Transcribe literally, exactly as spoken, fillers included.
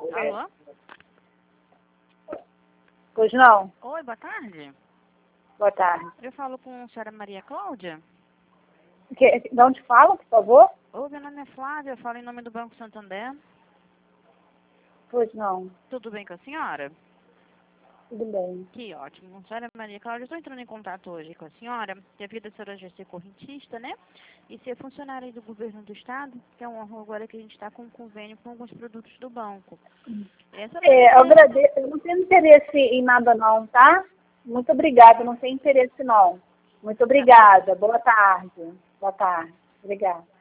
Alô? Pois não? Oi, boa tarde. Boa tarde. Eu falo com a senhora Maria Cláudia. Que, de onde fala, por favor? Oi, meu nome é Flávia, eu falo em nome do Banco Santander. Pois não. Tudo bem com a senhora? Tudo bem. Que ótimo. Senhora Maria Cláudia, eu estou entrando em contato hoje com a senhora, devido a senhora já ser correntista, né? E ser funcionária aí do governo do estado, que é um órgão agora que a gente está com um convênio com alguns produtos do banco. Essa É, eu agradeço. Eu não tenho interesse em nada não, tá? Muito obrigada, não tenho interesse não. Muito obrigada. Boa tarde. Boa tarde. Obrigada.